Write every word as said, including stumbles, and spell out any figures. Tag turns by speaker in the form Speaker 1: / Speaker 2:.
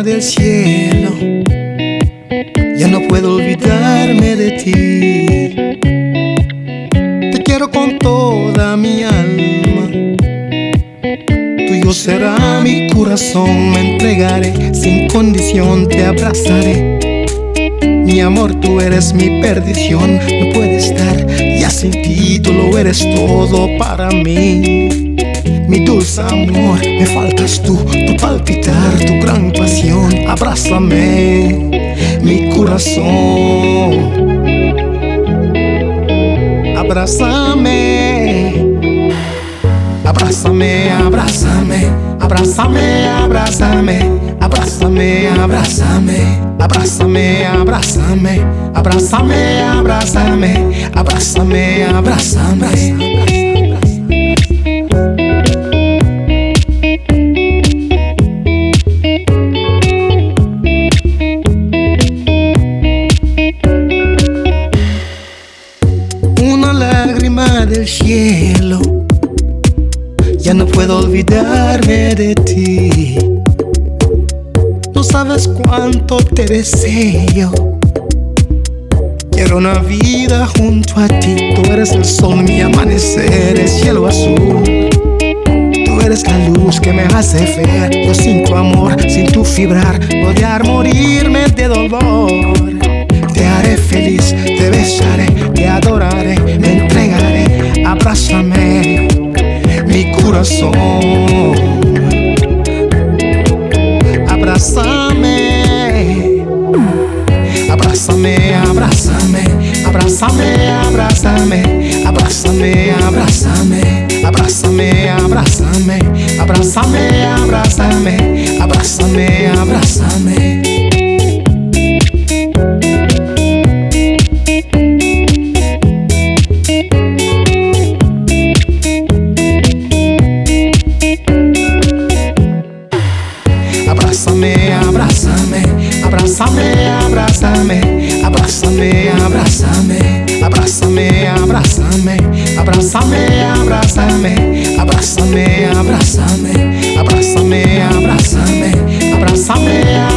Speaker 1: del cielo, ya no puedo olvidarme de ti. Te quiero con toda mi alma, tuyo será mi corazón. Me entregaré sin condición, te abrazaré. Mi amor, tú eres mi perdición. No puedo estar ya sin ti, tú lo eres todo para mí. Mi dulce amor, me faltas tú, tu palpitar, tu gran pasión. Abrázame, mi corazón. Abrázame, abrázame, abrázame, abrázame, abrázame, abrázame, abrázame, abrázame, abrázame, abrázame, abrázame, abrázame, abrázame. Una lágrima del cielo, ya no puedo olvidarme de ti. No sabes cuánto te deseo. Quiero una vida junto a ti. Tú eres el sol, mi amanecer, el cielo azul. Tú eres la luz que me hace ver. Yo sin tu amor, sin tu fibrar, odiar, morirme de dolor. Te haré feliz, te besaré, te adoraré, me entregaré. Abrázame, mi corazón. Abrázame, abrázame, abrázame, abrázame, abrázame, abrázame, abrázame, abrázame, abrázame, abrázame, abrázame, abrázame, abrázame. Abrázame, abrázame, abrázame, abrázame, abrázame, abrázame, abrázame, abrázame, abrázame, abrázame, abrázame, abrázame, abrázame, abrázame, abrázame.